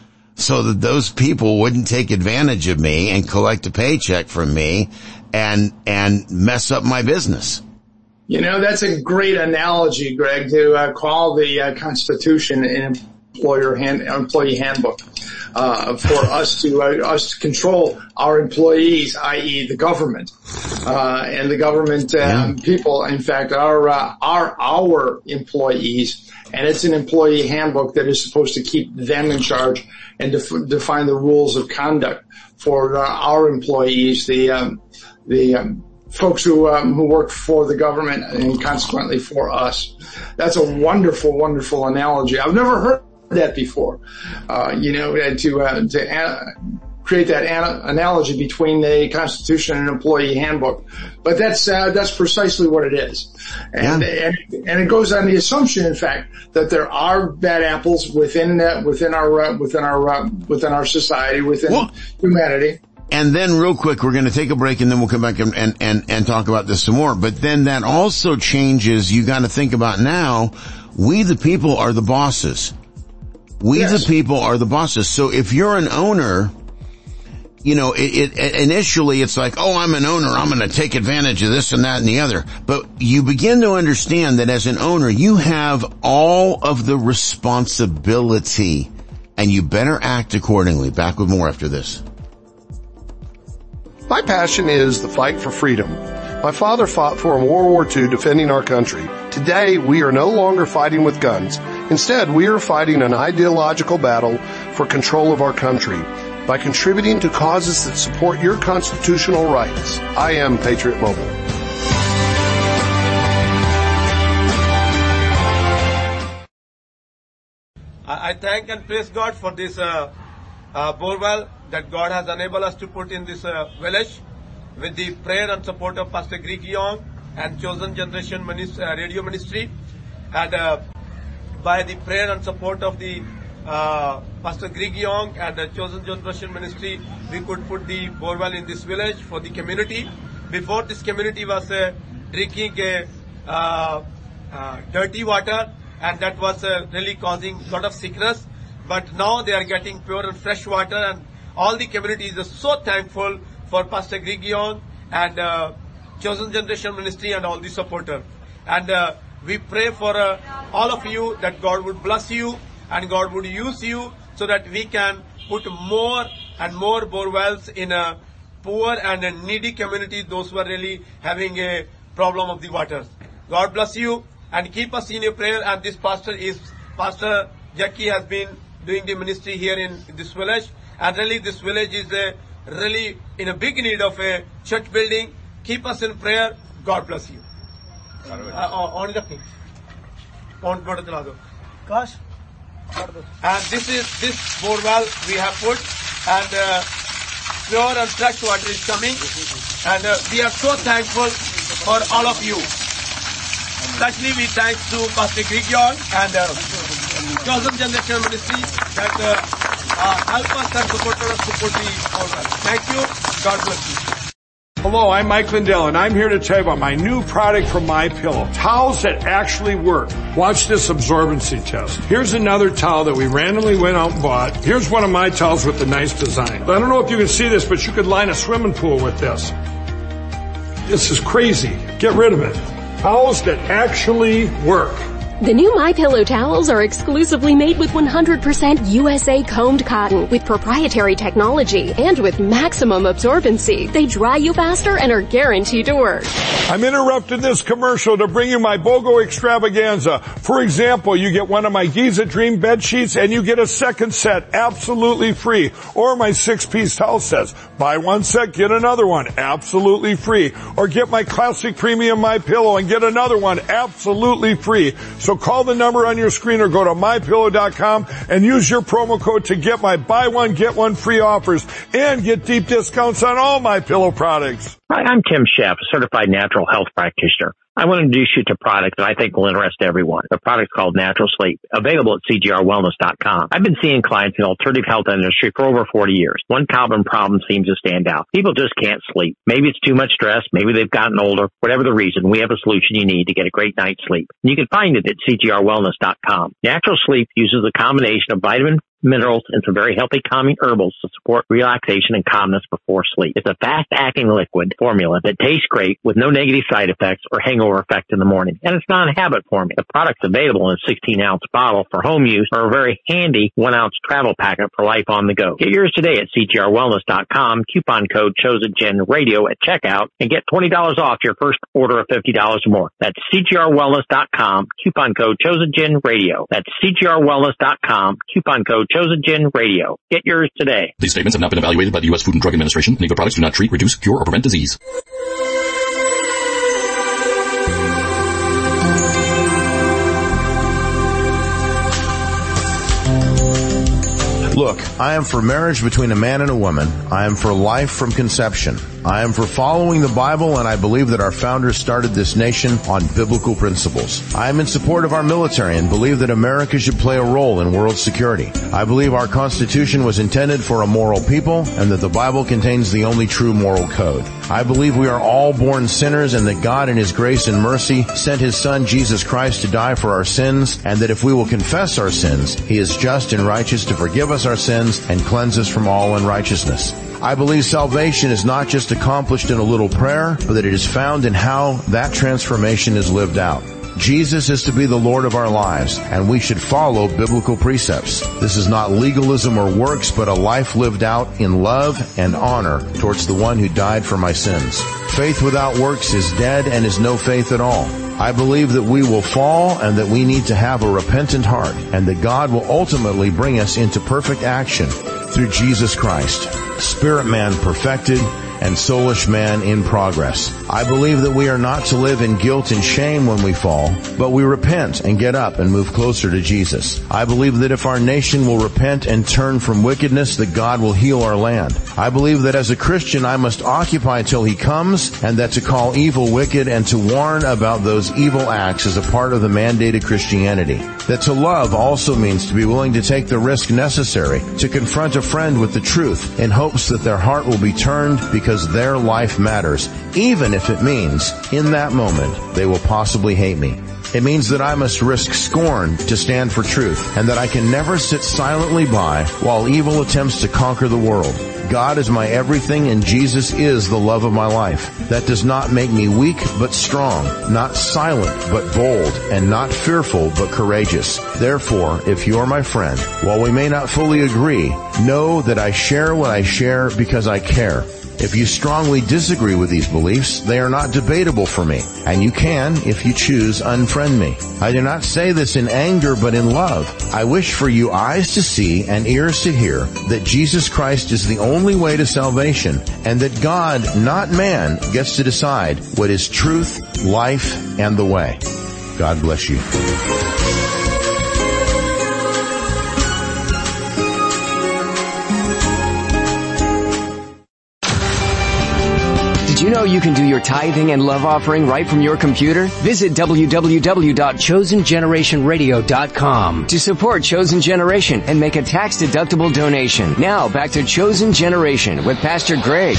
so that those people wouldn't take advantage of me and collect a paycheck from me and, and mess up my business. You know, that's a great analogy, Greg, to uh, call the uh, Constitution an employer hand, employee handbook. Uh, for us to, uh, us to control our employees, that is the government, uh, and the government, um, yeah. people, in fact, are, uh, are our employees. And it's an employee handbook that is supposed to keep them in charge and def- define the rules of conduct for uh, our employees, the, um, the, um, folks who, um, who work for the government and consequently for us. That's a wonderful, wonderful analogy. I've never heard that before, uh, you know, to, uh, to uh, create that ana- analogy between the Constitution and employee handbook. But that's, uh, that's precisely what it is. And, yeah. and, and it goes on the assumption, in fact, that there are bad apples within, uh, within our, uh, within our, uh, within our society, within well, humanity. And then real quick, we're going to take a break and then we'll come back and, and, and, and talk about this some more. But then that also changes, you got to think about now, we the people are the bosses. We yes. the people are the bosses. So if you're an owner, you know, it, it initially it's like, oh, I'm an owner, I'm going to take advantage of this and that and the other. But you begin to understand that as an owner, you have all of the responsibility and you better act accordingly. Back with more after this. My passion is the fight for freedom. My father fought for in World War Two defending our country. Today, we are no longer fighting with guns. Instead, we are fighting an ideological battle for control of our country by contributing to causes that support your constitutional rights. I am Patriot Mobile. I thank and praise God for this uh, uh, borewell that God has enabled us to put in this uh, village with the prayer and support of Pastor Greg Young and Chosen Generation Ministry, uh, Radio Ministry, and uh, by the prayer and support of the uh, Pastor Greg Young and the Chosen Generation Ministry, we could put the borewell in this village for the community. Before, this community was uh, drinking uh, uh, uh, dirty water, and that was uh, really causing a lot of sickness. But now they are getting pure and fresh water, and all the communities are so thankful for Pastor Greg Young and uh, Chosen Generation Ministry and all the supporters. And uh, we pray for uh, all of you that God would bless you and God would use you so that we can put more and more borewells in a poor and a needy community, those who are really having a problem of the water. God bless you and keep us in your prayer. And this pastor is, Pastor Jackie has been doing the ministry here in this village. And really this village is a, really in a big need of a church building. Keep us in prayer. God bless you. On the thing. Gosh. And this is this borewell we have put, and uh, pure and fresh water is coming, and uh, we are so thankful for all of you. Especially we thank to Pastor Greg Young and uh, Chosen Generation Ministry that uh, uh, help us and support us to put the borewell. Thank you. God bless you. Hello, I'm Mike Lindell, and I'm here to tell you about my new product from MyPillow. Towels that actually work. Watch this absorbency test. Here's another towel that we randomly went out and bought. Here's one of my towels with a nice design. I don't know if you can see this, but you could line a swimming pool with this. This is crazy. Get rid of it. Towels that actually work. The new MyPillow towels are exclusively made with one hundred percent U S A combed cotton with proprietary technology and with maximum absorbency. They dry you faster and are guaranteed to work. I'm interrupting this commercial to bring you my BOGO extravaganza. For example, you get one of my Giza Dream bed sheets and you get a second set absolutely free. Or my six-piece towel sets. Buy one set, get another one absolutely free. Or get my classic premium MyPillow and get another one absolutely free. So call the number on your screen or go to my pillow dot com and use your promo code to get my buy one, get one free offers and get deep discounts on all MyPillow products. Hi, I'm Tim Sheff, a certified natural health practitioner. I want to introduce you to a product that I think will interest everyone. The product's called Natural Sleep, available at C G R wellness dot com. I've been seeing clients in the alternative health industry for over forty years. One common problem seems to stand out. People just can't sleep. Maybe it's too much stress. Maybe they've gotten older. Whatever the reason, we have a solution you need to get a great night's sleep. And you can find it at C G R wellness dot com. Natural Sleep uses a combination of vitamin minerals, and some very healthy calming herbals to support relaxation and calmness before sleep. It's a fast-acting liquid formula that tastes great with no negative side effects or hangover effect in the morning. And it's not a habit forming. The product's available in a sixteen ounce bottle for home use or a very handy one ounce travel packet for life on the go. Get yours today at C G R wellness dot com, coupon code ChosenGenRadio at checkout, and get twenty dollars off your first order of fifty dollars or more. That's C G R wellness dot com, coupon code ChosenGenRadio. That's C G R wellness dot com, coupon code ChosenGenRadio. Get yours today. These statements have not been evaluated by the U S Food and Drug Administration. Any of the products do not treat, reduce, cure, or prevent disease. Look, I am for marriage between a man and a woman. I am for life from conception. I am for following the Bible, and I believe that our founders started this nation on biblical principles. I am in support of our military and believe that America should play a role in world security. I believe our Constitution was intended for a moral people and that the Bible contains the only true moral code. I believe we are all born sinners and that God in His grace and mercy sent His Son Jesus Christ to die for our sins, and that if we will confess our sins, He is just and righteous to forgive us our sins and cleanse us from all unrighteousness. I believe salvation is not just accomplished in a little prayer, but that it is found in how that transformation is lived out. Jesus is to be the Lord of our lives, and we should follow biblical precepts. This is not legalism or works, but a life lived out in love and honor towards the one who died for my sins. Faith without works is dead and is no faith at all. I believe that we will fall and that we need to have a repentant heart, and that God will ultimately bring us into perfect action through Jesus Christ, spirit man perfected and soulish man in progress. I believe that we are not to live in guilt and shame when we fall, but we repent and get up and move closer to Jesus. I believe that if our nation will repent and turn from wickedness, that God will heal our land. I believe that as a Christian I must occupy till He comes, and that to call evil wicked and to warn about those evil acts is a part of the mandated Christianity. That to love also means to be willing to take the risk necessary to confront a friend with the truth in hopes that their heart will be turned because their life matters, even if it means in that moment they will possibly hate me. It means that I must risk scorn to stand for truth, and that I can never sit silently by while evil attempts to conquer the world. God is my everything, and Jesus is the love of my life. That does not make me weak but strong, not silent but bold, and not fearful but courageous. Therefore, if you are my friend, while we may not fully agree, know that I share what I share because I care. If you strongly disagree with these beliefs, they are not debatable for me, and you can, if you choose, unfriend me. I do not say this in anger, but in love. I wish for you eyes to see and ears to hear that Jesus Christ is the only way to salvation, and that God, not man, gets to decide what is truth, life, and the way. God bless you. Did you know you can do your tithing and love offering right from your computer? Visit w w w dot chosen generation radio dot com to support Chosen Generation and make a tax-deductible donation. Now, back to Chosen Generation with Pastor Greg.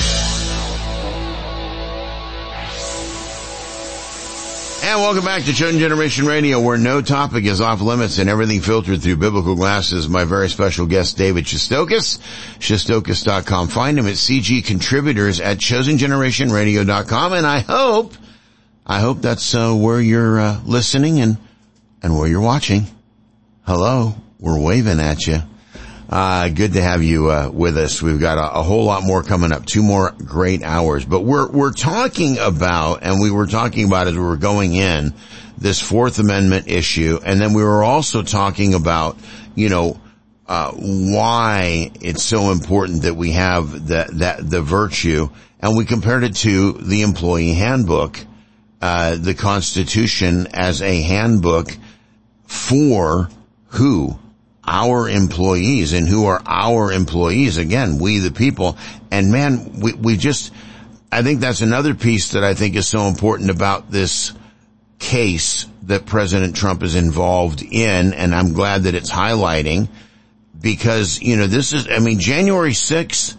And welcome back to Chosen Generation Radio, where no topic is off limits and everything filtered through biblical glasses. My very special guest, David Shestokas, shestokas dot com. Find him at C G Contributors at chosen generation radio dot com. And I hope, I hope that's uh, where you're uh, listening and and where you're watching. Hello, we're waving at you. Uh, good to have you, uh, with us. We've got a, a whole lot more coming up, two more great hours, but we're, we're talking about, and we were talking about as we were going in, this Fourth Amendment issue, and then we were also talking about, you know, uh, why it's so important that we have that, that, the virtue, and we compared it to the employee handbook, uh, the Constitution as a handbook for who? Our employees. And who are our employees? Again, we the people. And man, we, we just, I think that's another piece that I think is so important about this case that President Trump is involved in. And I'm glad that it's highlighting, because, you know, this is, I mean, January sixth,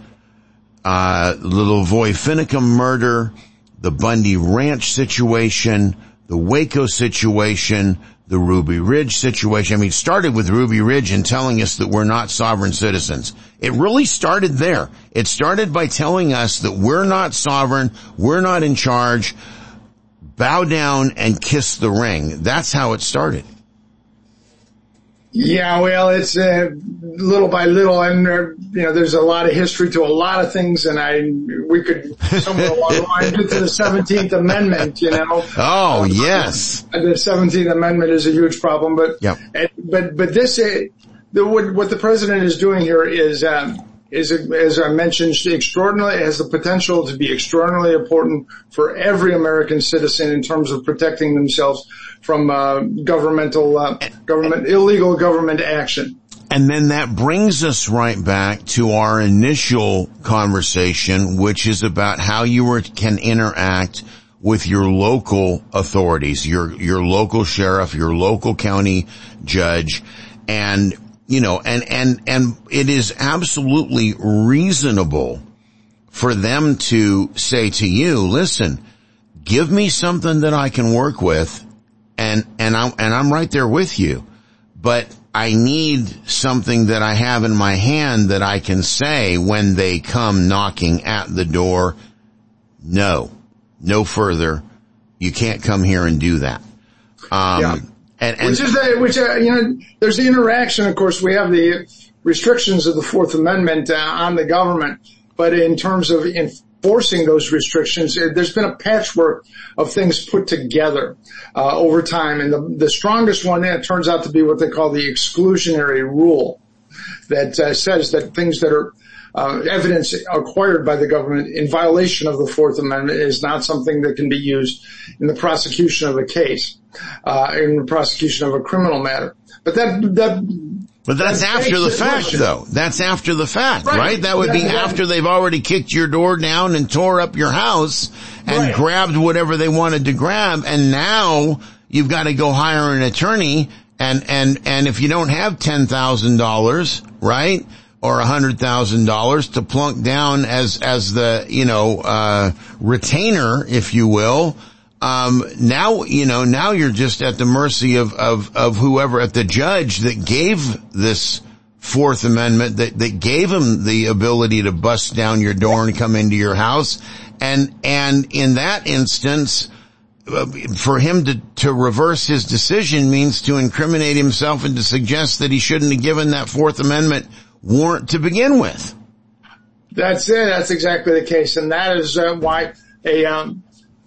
uh, the Lavoy Finicum murder, the Bundy Ranch situation, the Waco situation, the Ruby Ridge situation. I mean, it started with Ruby Ridge and telling us that we're not sovereign citizens. It really started there. It started by telling us that we're not sovereign, we're not in charge, bow down and kiss the ring. That's how it started. Yeah, well, it's uh, little by little, and uh, you know, there's a lot of history to a lot of things, and I we could somewhere along the line get to the seventeenth Amendment. You know. Oh yes. Uh, the seventeenth Amendment is a huge problem, but yep. uh, but but this uh, the what, what the president is doing here is um, is as I mentioned, extraordinarily has the potential to be extraordinarily important for every American citizen in terms of protecting themselves from uh, governmental, uh, government, illegal government action. And then that brings us right back to our initial conversation, which is about how you were, can interact with your local authorities, your, your local sheriff, your local county judge, and, you know, and, and, and it is absolutely reasonable for them to say to you, listen, give me something that I can work with, and, and I'm, and I'm right there with you, but I need something that I have in my hand that I can say when they come knocking at the door, no, no further. You can't come here and do that. Um, yeah. and, and which is the, which, uh, you know, there's the interaction. Of course, we have the restrictions of the Fourth Amendment uh, on the government, but in terms of enforcing those restrictions, there's been a patchwork of things put together uh, over time, and the, the strongest one uh, turns out to be what they call the exclusionary rule, that uh, says that things that are uh, evidence acquired by the government in violation of the Fourth Amendment is not something that can be used in the prosecution of a case, uh, in the prosecution of a criminal matter. But that that. But that's after the fact, though. That's after the fact, right? right? That would be after they've already kicked your door down and tore up your house and right. grabbed whatever they wanted to grab. And now you've got to go hire an attorney. And, and, and if you don't have ten thousand dollars, right, or one hundred thousand dollars to plunk down as, as the, you know, uh, retainer, if you will, Um, now, you know, now you're just at the mercy of, of, of whoever, at the judge that gave this Fourth Amendment, that, that gave him the ability to bust down your door and come into your house. And, and in that instance, uh, for him to, to reverse his decision means to incriminate himself and to suggest that he shouldn't have given that Fourth Amendment warrant to begin with. That's it. That's exactly the case. And that is uh, why a, um,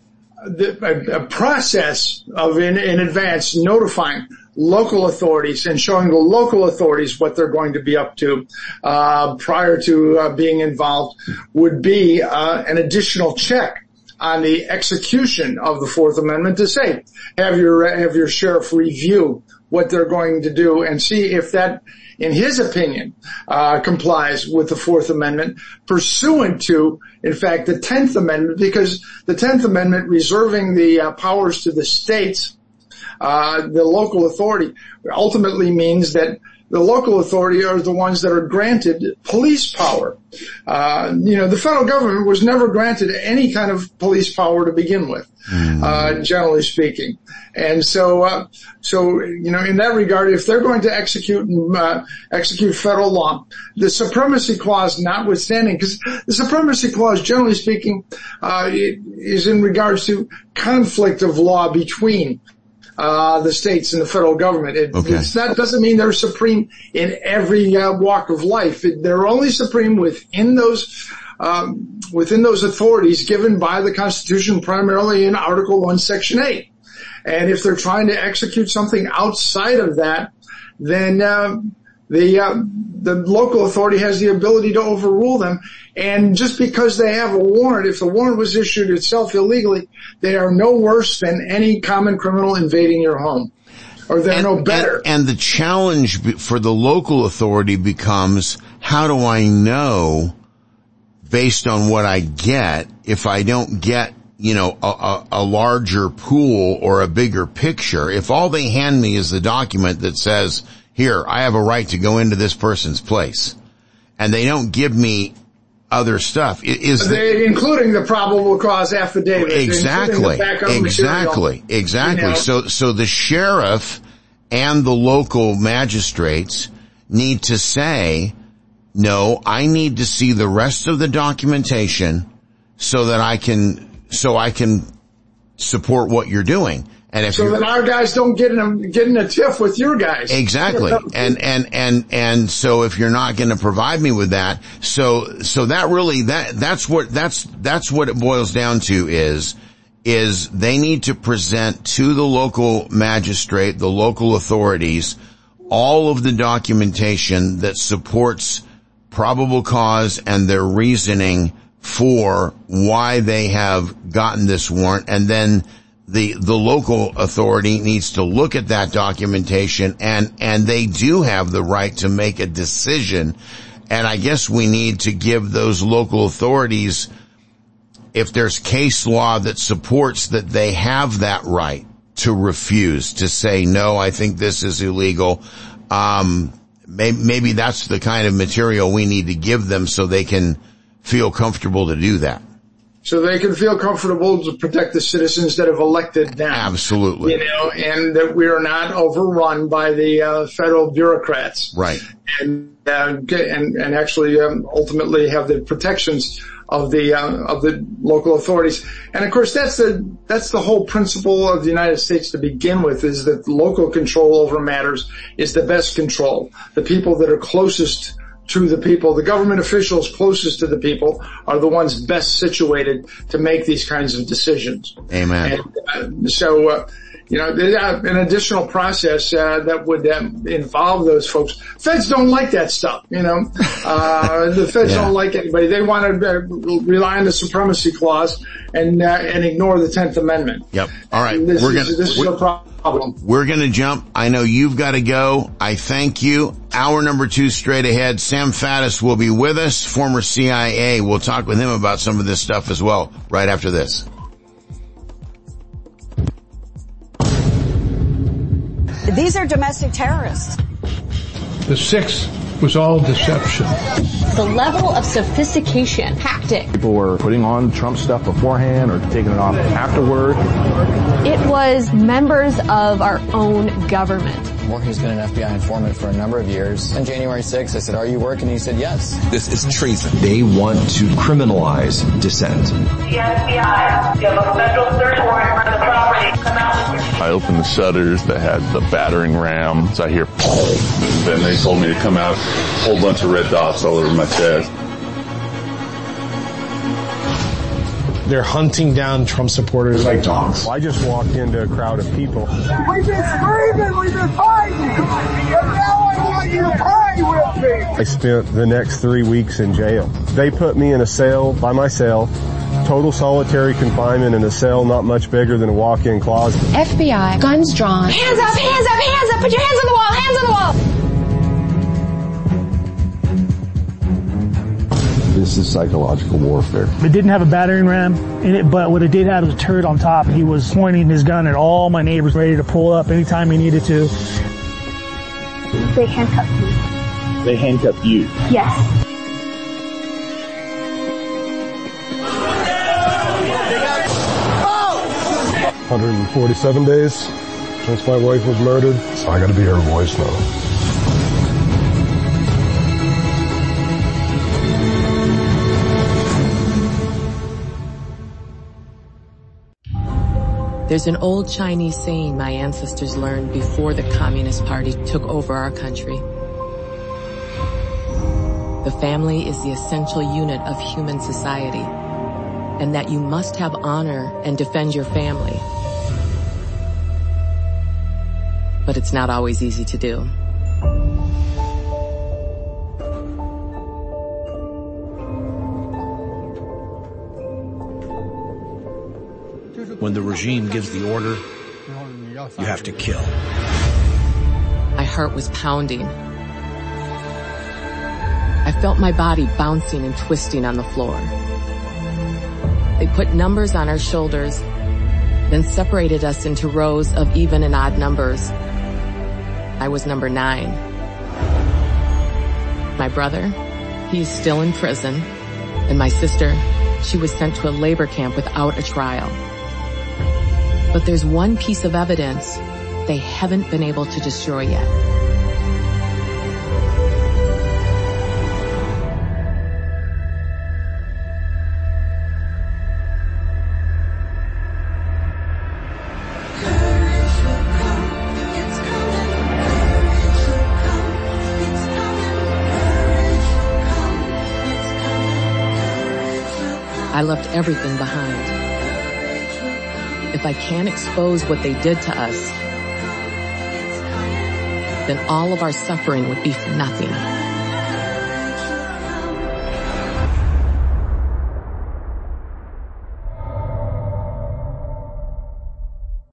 The, a, a process of in, in advance notifying local authorities and showing the local authorities what they're going to be up to uh prior to uh, being involved would be uh an additional check on the execution of the Fourth Amendment, to say, have your have your sheriff review what they're going to do and see if that, in his opinion, uh complies with the Fourth Amendment, pursuant to, in fact, the Tenth Amendment, because the Tenth Amendment, reserving the uh, powers to the states, uh the local authority, ultimately means that the local authority are the ones that are granted police power. Uh, you know, the federal government was never granted any kind of police power to begin with, mm. uh, generally speaking. And so, uh, so, you know, in that regard, if they're going to execute, uh, execute federal law, the Supremacy Clause notwithstanding, because the Supremacy Clause, generally speaking, uh, is in regards to conflict of law between Uh, the states and the federal government. It, okay. it's not, doesn't mean they're supreme in every uh, walk of life. It, they're only supreme within those, um, within those authorities given by the Constitution, primarily in Article one, Section eight. And if they're trying to execute something outside of that, then, uh, the, uh, the local authority has the ability to overrule them. And just because they have a warrant, if the warrant was issued itself illegally, they are no worse than any common criminal invading your home. Or they're and, no better. And, and the challenge for the local authority becomes, how do I know, based on what I get, if I don't get, you know, a, a, a larger pool or a bigger picture, if all they hand me is the document that says, here, I have a right to go into this person's place, and they don't give me other stuff. Is they, including the probable cause affidavit. Exactly. Exactly. Material, exactly. You know. So, so the sheriff and the local magistrates need to say, no, I need to see the rest of the documentation so that I can, so I can support what you're doing. And if so that our guys don't get in a, get in a tiff with your guys. Exactly. and, and, and, and so if you're not going to provide me with that, so, so that really, that, that's what, that's, that's what it boils down to is, is they need to present to the local magistrate, the local authorities, all of the documentation that supports probable cause and their reasoning for why they have gotten this warrant, and then the the local authority needs to look at that documentation, and and they do have the right to make a decision. And I guess we need to give those local authorities, if there's case law that supports that they have that right to refuse, to say, no, I think this is illegal. Um, maybe, maybe that's the kind of material we need to give them so they can feel comfortable to do that. So they can feel comfortable to protect the citizens that have elected them. Absolutely. You know, and that we are not overrun by the uh, federal bureaucrats. Right. And uh, and and actually um, ultimately have the protections of the uh, of the local authorities. And of course, that's the that's the whole principle of the United States to begin with, is that local control over matters is the best control. The people that are closest to the people, the government officials closest to the people, are the ones best situated to make these kinds of decisions. Amen. And, uh, so, uh, you know, there's uh, an additional process uh, that would um, involve those folks. Feds don't like that stuff, you know. Uh, the feds yeah. don't like anybody. They want to uh, rely on the supremacy clause and uh, and ignore the tenth Amendment. Yep. All right. This we're is, gonna, this is we're, a problem. We're going to jump. I know you've got to go. I thank you. Hour number two straight ahead. Sam Faddis will be with us, former C I A. We'll talk with him about some of this stuff as well right after this. These are domestic terrorists. The sixth was all deception. The level of sophistication, tactic. People were putting on Trump stuff beforehand or taking it off afterward. It was members of our own government. Morgan's been an F B I informant for a number of years. On January sixth, I said, are you working? He said, yes. This is treason. They want to criminalize dissent. The F B I, you have a federal search warrant for the property. Come out. I opened the shutters that had the battering ram, so I hear poof. Then they told me to come out, a whole bunch of red dots all over my chest. They're hunting down Trump supporters like dogs. Well, I just walked into a crowd of people. We've been screaming, we've been fighting, but now I want you to pray with me. I spent the next three weeks in jail. They put me in a cell by myself, total solitary confinement in a cell not much bigger than a walk-in closet. F B I, guns drawn. Hands up, hands up, hands up, put your hands on the wall, hands on the wall. This is psychological warfare. It didn't have a battering ram in it, but what it did have was a turret on top. He was pointing his gun at all my neighbors, ready to pull up anytime he needed to. They handcuffed me. They handcuffed you? Yes. one hundred forty-seven days since my wife was murdered, so I gotta be her voice now. There's an old Chinese saying my ancestors learned before the Communist Party took over our country. The family is the essential unit of human society, and that you must have honor and defend your family. But it's not always easy to do. When the regime gives the order, you have to kill. My heart was pounding. I felt my body bouncing and twisting on the floor. They put numbers on our shoulders, then separated us into rows of even and odd numbers. I was number nine. My brother, he's still in prison. And my sister, she was sent to a labor camp without a trial. But there's one piece of evidence they haven't been able to destroy yet. I left everything behind. If I can't expose what they did to us, then all of our suffering would be for nothing.